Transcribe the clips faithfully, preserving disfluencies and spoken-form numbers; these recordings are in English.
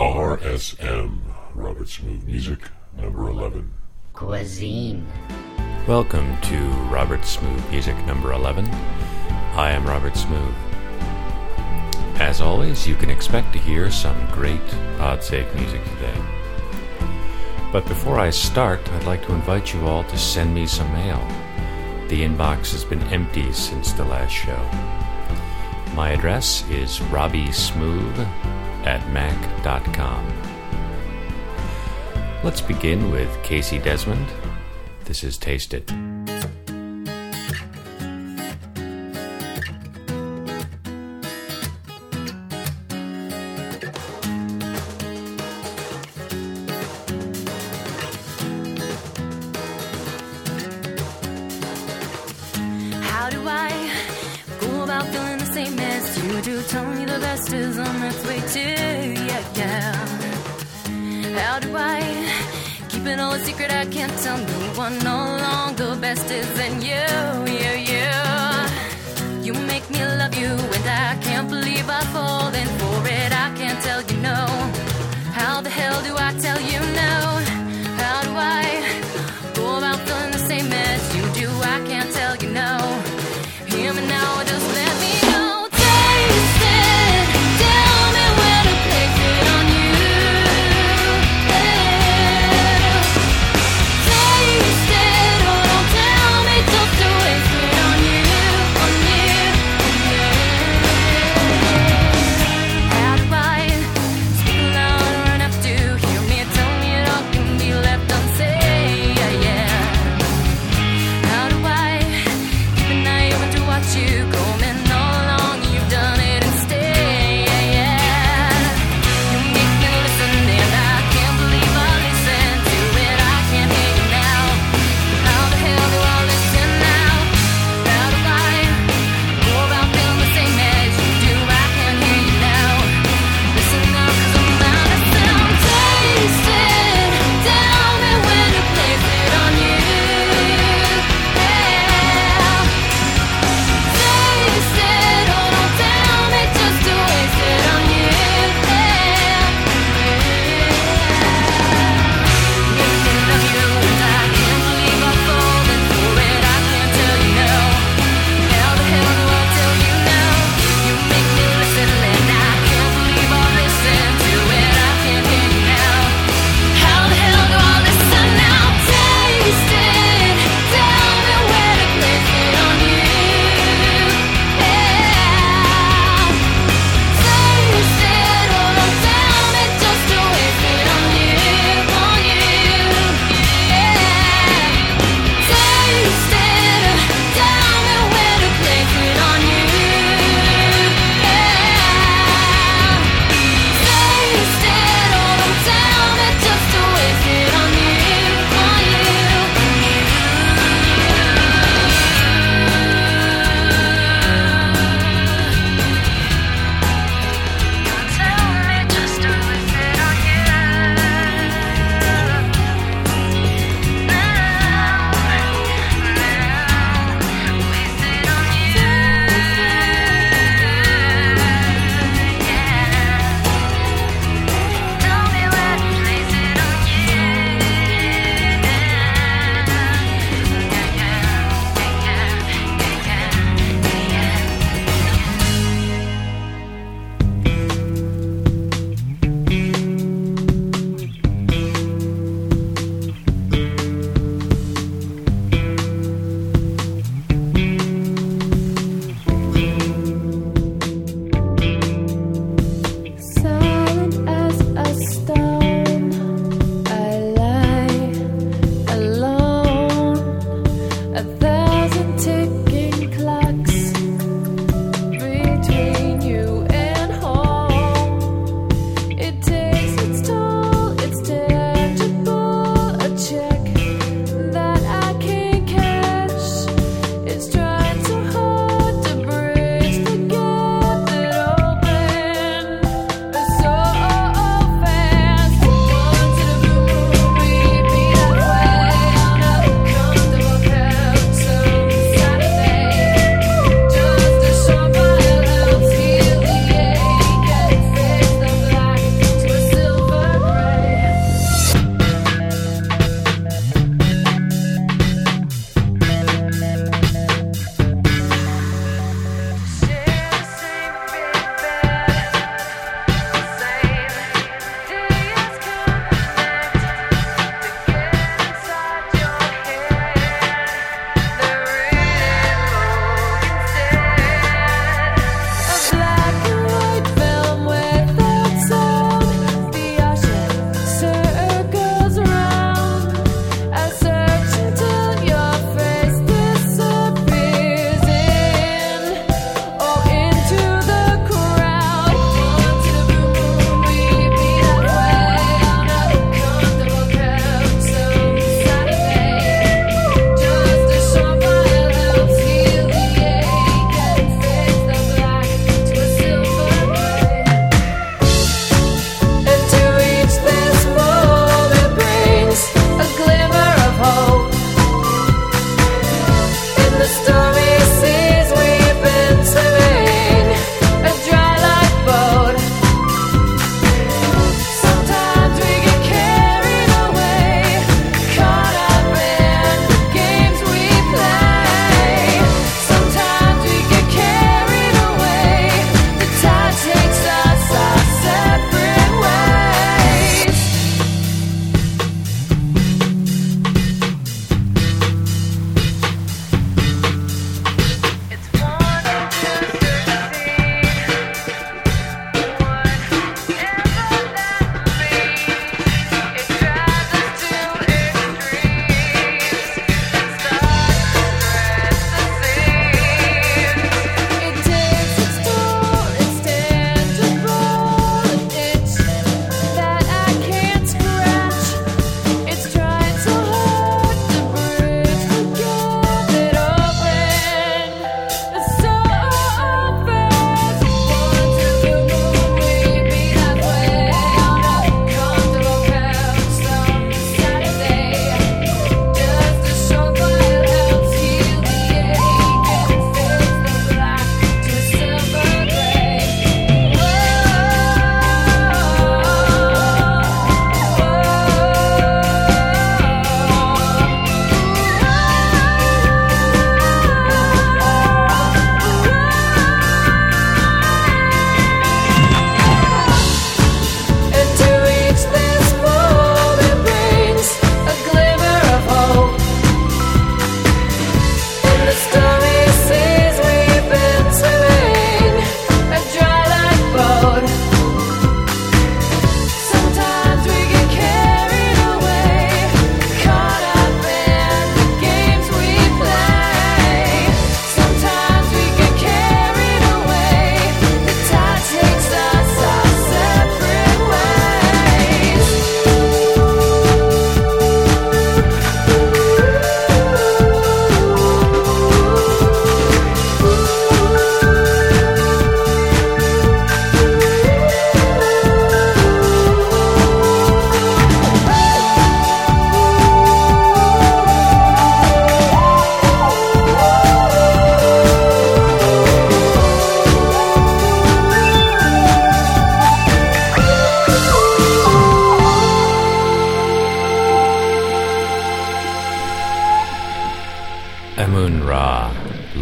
R S M, Robert Smooth Music, number eleven. Cuisine. Welcome to Robert Smooth Music number eleven. I am Robert Smooth. As always, you can expect to hear some great Podsafe music today. But before I start, I'd like to invite you all to send me some mail. The inbox has been empty since the last show. My address is robbysmooth at mac dot com. Let's begin with Casey Desmond. This is Taste It. How do I go about feeling the same as you do? Tell me the best is on its way too, yeah, yeah. How do I keep it all a secret? I can't tell no one all along. The best is in you, yeah, yeah. You make me love you, and I can't believe I've fallen for it. I can't tell you no. How the hell do I tell you no? How do I go about feeling the same as you do? I can't tell you no. Hear me now, just let me know. Taste it, tell me where to place it on you. Yeah. Taste it, oh don't tell me just to waste it on you, on you, yeah.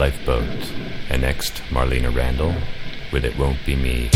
Lifeboat, and next Marlena Randall with It Won't Be Me.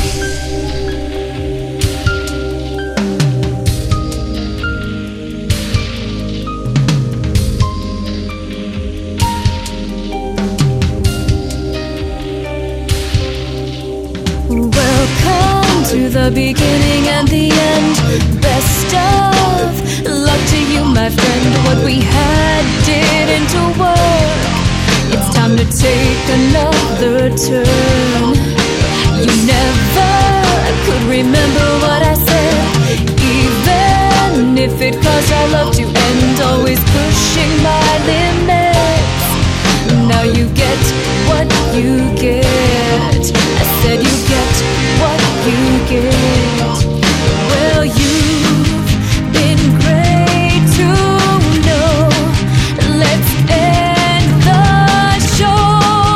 Welcome to the beginning and the end. Best of luck to you, my friend. What we had didn't work. It's time to take another turn. You never could remember what I said, even if it caused our love to end. Always pushing my limits. Now you get what you get. I said you get what you get. Well, you've been great to know. Let's end the show.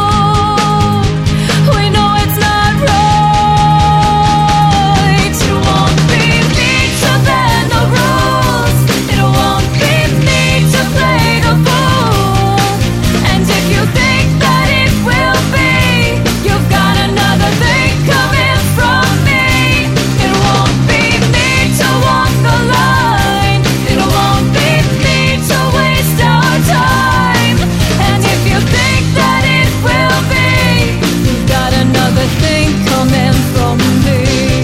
We know it's not right. It won't be me to bend the rules. It won't be me to play the fool. And if you think that it will be, you've got another thing coming from me. It won't be me to walk the line. It won't be me to waste our time. And if you think that it will be, you've got another thing coming from me.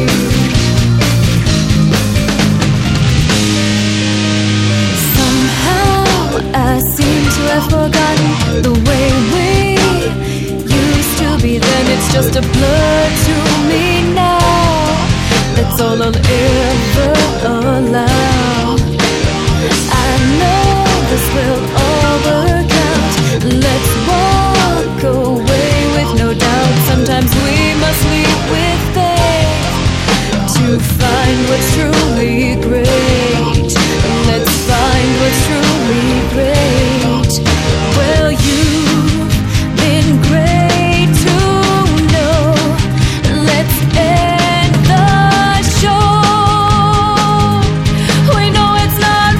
Somehow I seem to have forgotten the way we used to be then. It's just a blur to me now. That's all I'll ever allow. I know this will all work out. Let's walk away with no doubt. Sometimes we must leave with faith to find what's truly great. Let's find what's truly great. Well, you've been great to know. Let's end the show. We know it's not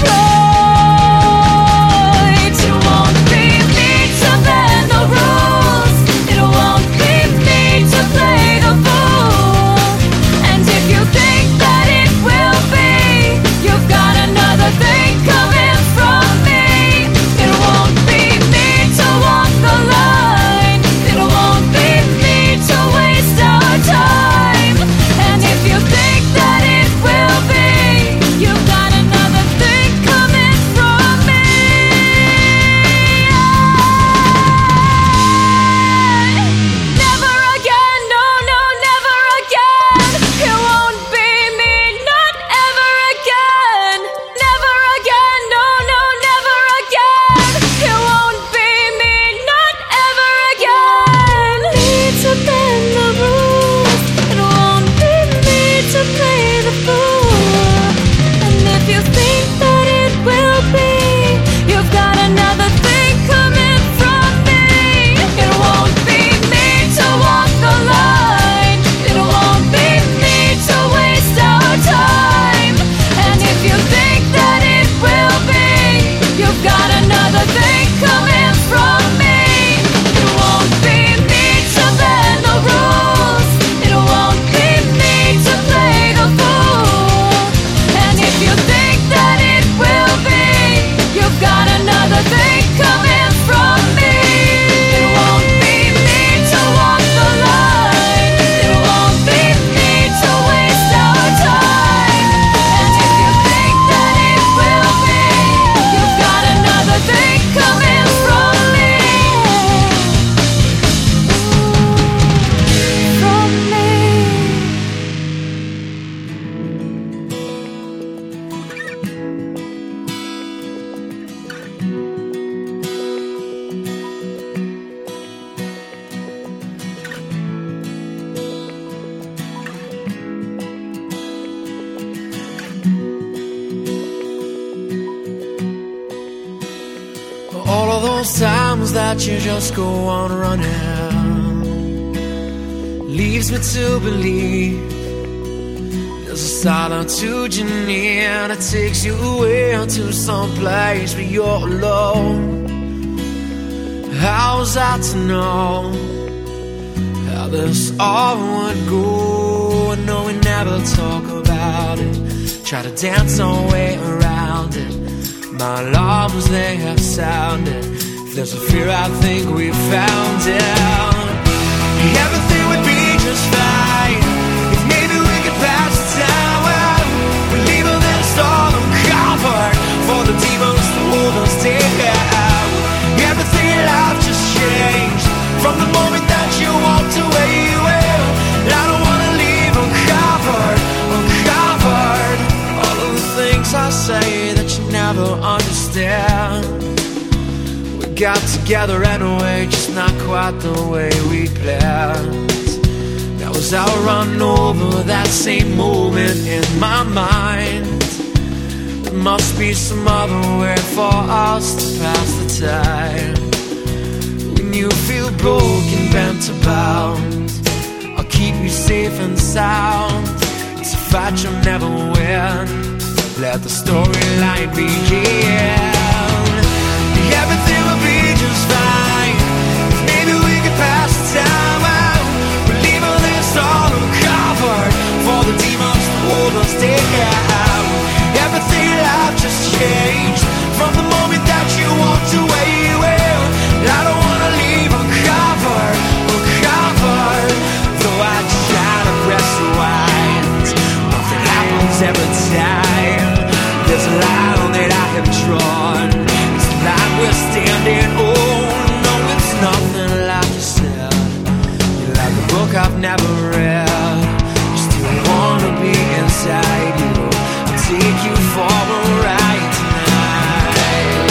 right. It won't be me to bend the rules. It won't be me to play the fool. And if you think that it will be, you've got another thing coming from me. It won't be me to walk the line. It won't be me to waste our time. And if you think that it will be, you've got another thing coming from me. Never again, no, no, never again. It won't be me, not ever again. Never again, no, no, never again. It won't be me, not ever again. Need to bend the rules. It won't be me to play the fool. And if you think that it will be, you've got another thing coming from me. It won't be me to walk the line. It won't be me to waste our time. And if you think that it will be, you've got another thing coming from me. It won't be me to bend the rules. It won't be me to play the fool. And if you think that it will be, you've got another thing coming from me. It won't be me to walk the line. It won't be me to waste our time. And if you think that it will be, you've got another thing coming from me. From me. All of those times that you just go on running leaves me to believe there's a solitude you need that takes you away to some place where you're alone. How was I to know how this all would go? I know we never talk about it, try to dance our way around it. My alarms, they have sounded. If there's a fear, I think we found it. Everything would be just fine if maybe we could pass the time. Well, we're leaving this all uncovered for the demons to hold us down. Everything in life just changed from the moment that you walked away. Well, I don't wanna leave uncovered, uncovered all of the things I say that you never understand. We got together anyway, just not quite the way we planned. That was our run over that same moment in my mind. There must be some other way for us to pass the time. When you feel broken, bent about, I'll keep you safe and sound. It's a fight you'll never win. Let the storyline begin. Everything will be just fine if maybe we could pass the time out. We're leaving this all uncovered for the demons to hold us down. Everything in life just changed from the moment that you walked away. Well, I don't wanna leave uncovered, uncovered. Though I try to press rewind, nothing happens every time. There's a line that I have drawn. It's the line we're standing on. No, it's nothing like you said. You're like a book I've never read. You still wanna be inside you. I'll take you for a ride tonight.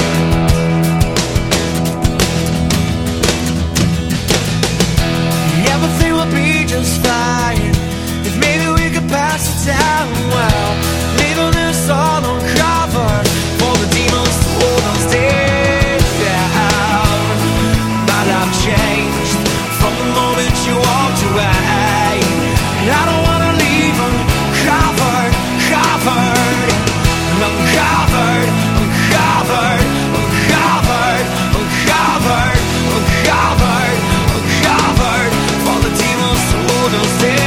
Everything will be just fine if maybe we could pass the time. Well, leaving this all uncovered for the demons to hold us down. My life changed from the moment you walked away. I don't wanna leave uncovered, covered, uncovered, uncovered, uncovered, uncovered, uncovered, uncovered for the demons to hold us down.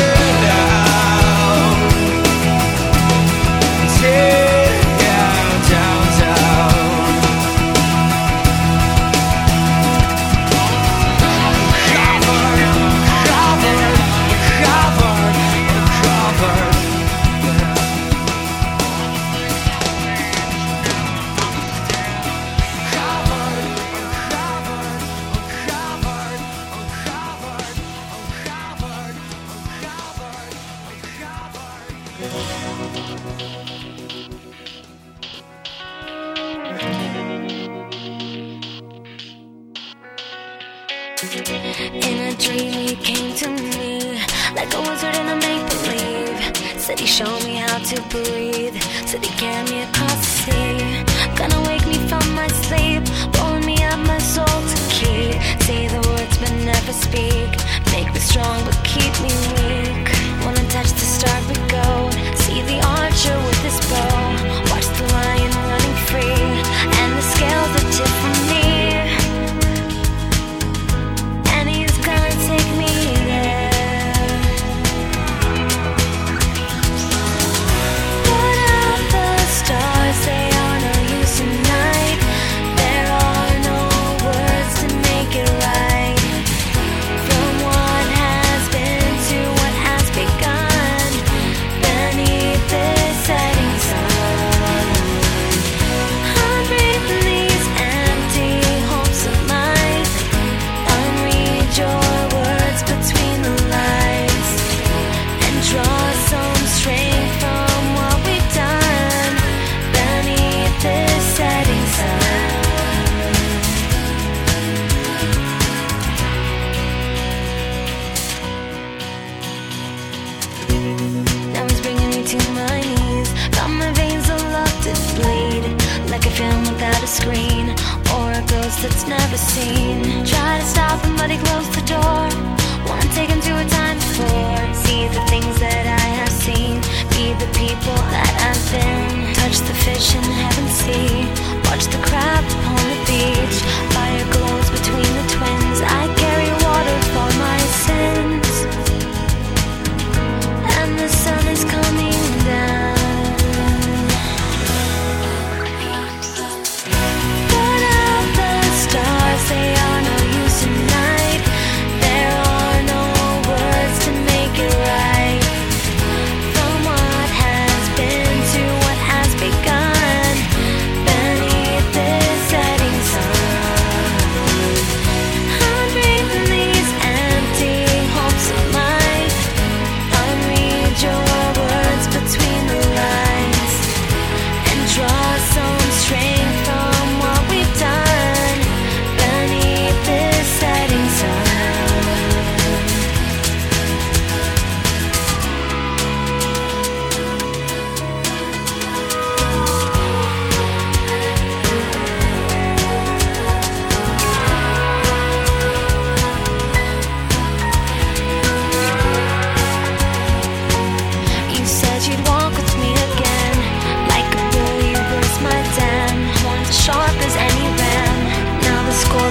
In a dream he came to me like a wizard in a make-believe. Said he showed me how to breathe. Said he carried me across the sea. Gonna wake me from my sleep, pulling me up my soul to keep. Say the words but never speak. Make me strong but keep me weak. Wanna touch the star we go. See the archer with his bow. Watch the lion running free. And the scales that tip from me. Take me there. Put out the stars, they are no use tonight. There are no words to make it right. From what has been to what has begun, beneath this setting sun, I'm breathing these empty hopes of mine. Unread your between the lines and draw some strength from what we've done beneath this setting sun. Now he's bringing me to my knees. Got my veins all up to bleed, like a film without a screen, or a ghost that's never seen. Try to stop him but he closed the door. Wanna take him to a time before. See the things that I have seen, be the people that I've been. Touch the fish in heaven's sea. Watch the crab upon the beach. Fire glows between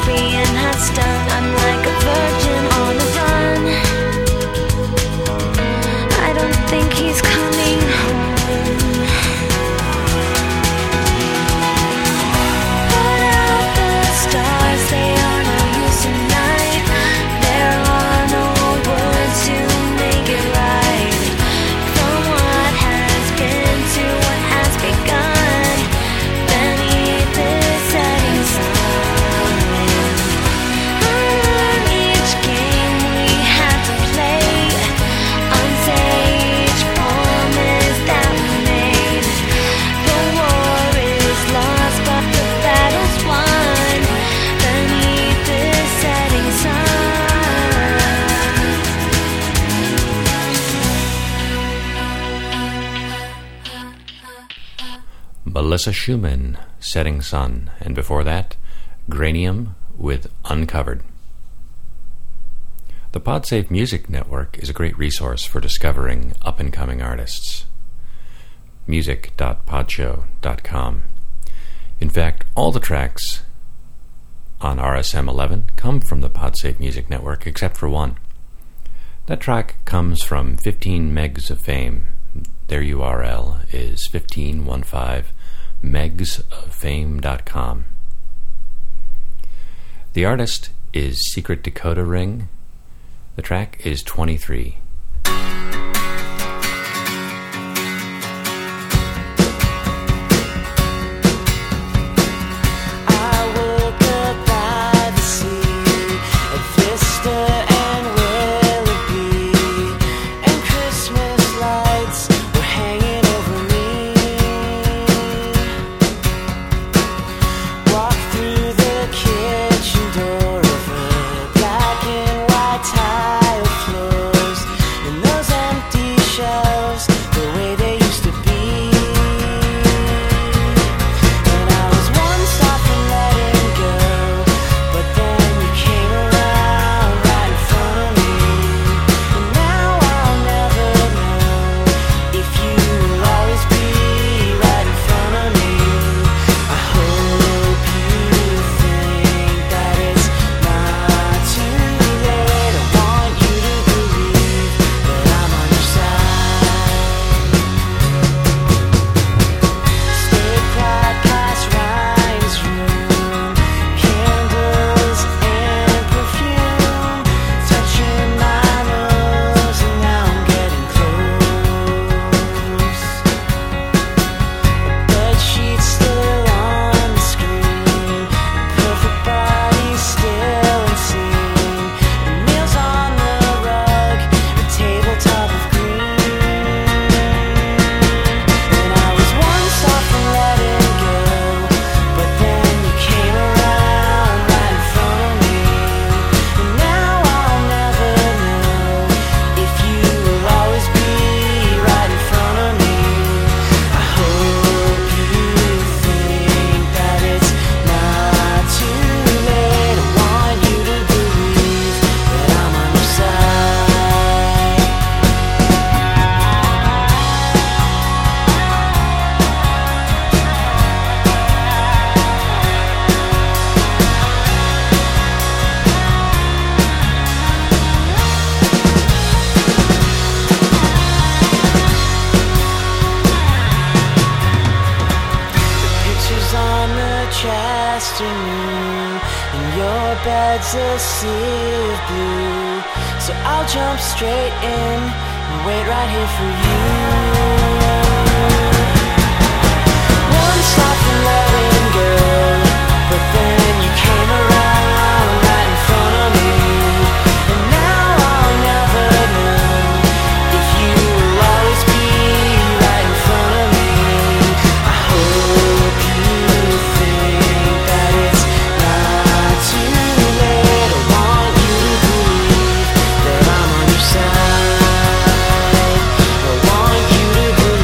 scorpion has stung. I'm like a virgin on the run. I don't think he's coming home. Put out the stars, they are no use tonight. There are no words to make it right. From what has been to what has begun, beneath this setting sun. On each game we had to play, unsay each promise that we made. The war is lost, but the battle's won, beneath this setting sun. Melissa Schumann, Setting Sun, and before that, Granium with Uncovered. The PodSafe Music Network is a great resource for discovering up-and-coming artists. music dot podshow dot com. In fact, all the tracks on R S M eleven come from the PodSafe Music Network except for one. That track comes from fifteen Megs of Fame. Their U R L is fifteen fifteen megs of fame dot com. The artist is Secret Dakota Ring. The track is twenty-three. bed's a sea of blue, so I'll jump straight in and wait right here for you. One stop from letting go, but then you came around right in front of me, and now I'll never know if you will always be right in front of me. I hope you think that it's not too late. I want you to believe that I'm on your side. I want you to believe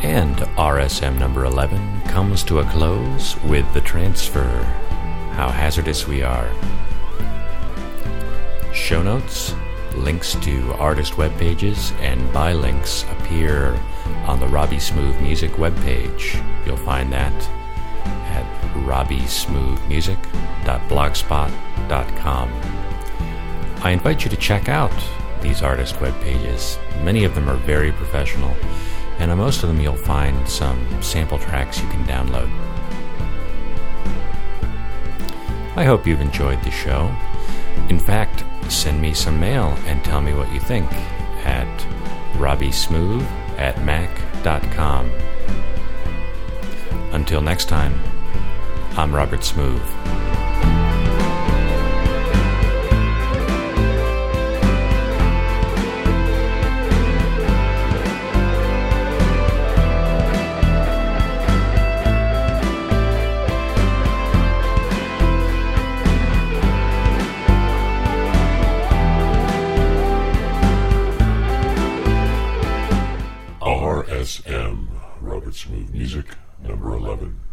And R S M number eleven comes to a close with The Transfer, How Hazardous We Are. Show notes, links to artist web pages, and buy links appear on the Robbie Smooth Music webpage. You'll find that at robbie smooth music dot blogspot dot com. I invite you to check out these artist web pages. Many of them are very professional, and on most of them you'll find some sample tracks you can download. I hope you've enjoyed the show. In fact, send me some mail and tell me what you think at robbiesmooth at mac dot com. Until next time, I'm Robert Smooth. R S M, Robert Smooth Music, number eleven.